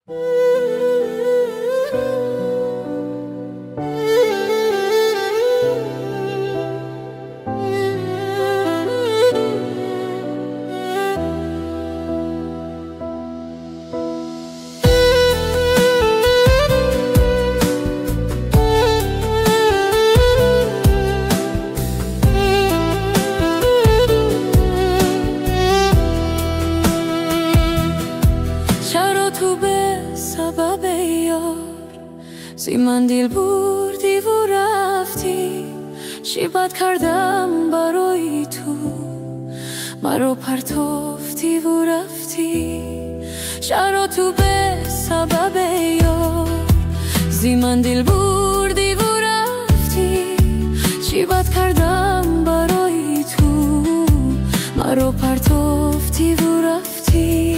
تو به سبب یار زی من دل بردی و رفتی، چی بد کردم برای تو مرا پرتافتی و رفتی. چرا تو به سبب یار زی من دل بردی و رفتی، چی بد کردم برای تو مرا پرتافتی و رفتی.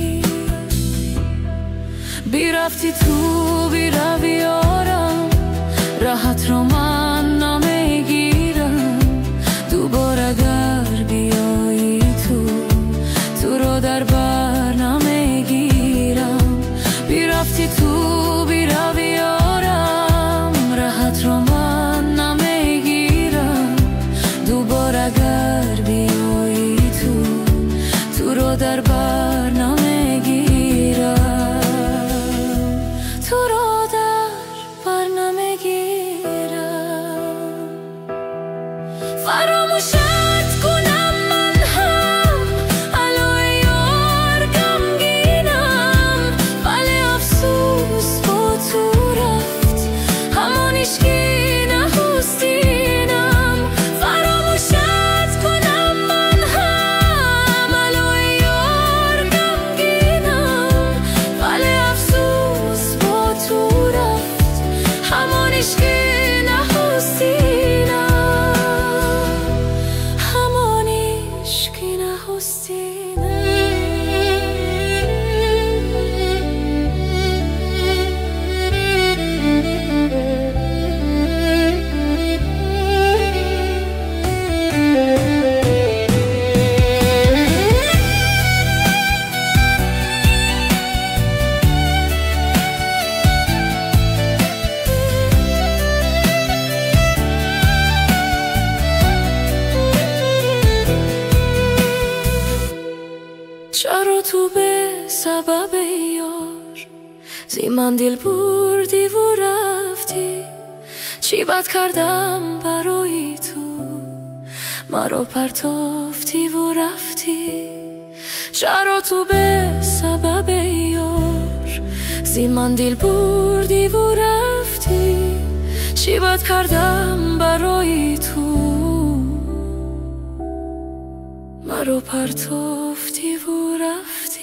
بیرفتی تو بیروی یارم، راحت رو من نمیگیرم. دوباره اگر بیایی تو رو در بر نمیگیرم. بیرفتی تو بیروی یارم، راحت رو من نمیگیرم. دوباره اگر بیایی تو رو در بر نمیگیرم. تو رو در بر نمیگیرم. فراموشت کنم من هم علوی یار غمگینم، ولی افسوس با تو رفت همانیش که نخواستینم. فراموشت کنم من هم علوی یار غمگینم، ولی افسوس با تو رفت همانیش که نخواستینم. همانیش که نخواستینم. چرا تو به سبب یار زی من دل بردی و رفتی، چی بد کردم برای تو مرا پرتافتی و رفتی. چرا تو به سبب یار زی من دل بردی و رفتی، چی بد کردم برای تو مرا پرتافتی و رفتی.